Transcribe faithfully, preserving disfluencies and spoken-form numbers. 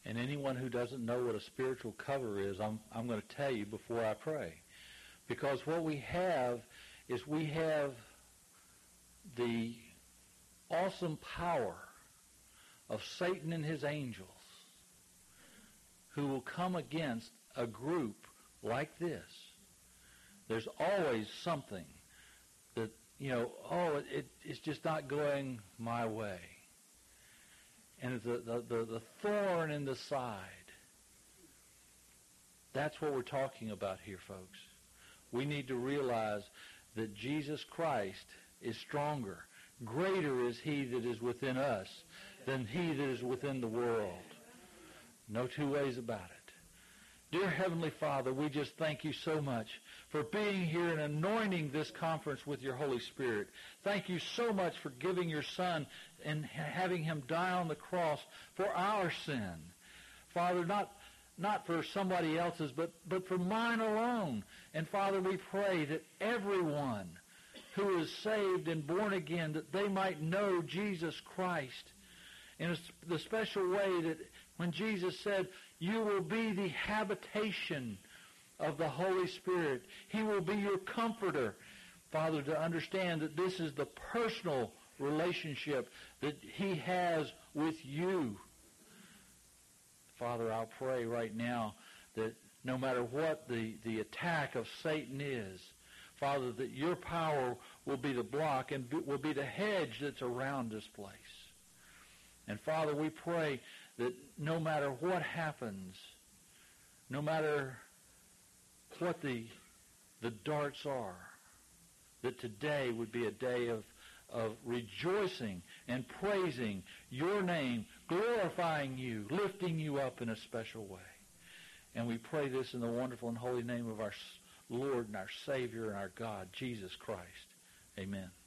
And anyone who doesn't know what a spiritual cover is, I'm, I'm going to tell you before I pray. Because what we have is we have the awesome power of Satan and his angels who will come against a group like this. There's always something that, you know, oh, it, it's just not going my way. And the, the, the, the thorn in the side. That's what we're talking about here, folks. We need to realize that Jesus Christ is stronger. Greater is he that is within us than he that is within the world. No two ways about it. Dear Heavenly Father, we just thank you so much for being here and anointing this conference with your Holy Spirit. Thank you so much for giving your Son and having him die on the cross for our sin. Father, not, not for somebody else's, but, but for mine alone. And Father, we pray that everyone who is saved and born again, that they might know Jesus Christ in the special way that when Jesus said, you will be the habitation of the Holy Spirit. He will be your comforter. Father, to understand that this is the personal relationship that he has with you. Father, I'll pray right now that no matter what the, the attack of Satan is, Father, that your power will be the block and will be the hedge that's around this place. And Father, we pray that no matter what happens, no matter what the, the darts are, that today would be a day of, of rejoicing and praising your name, glorifying you, lifting you up in a special way. And we pray this in the wonderful and holy name of our Lord and our Savior and our God, Jesus Christ. Amen.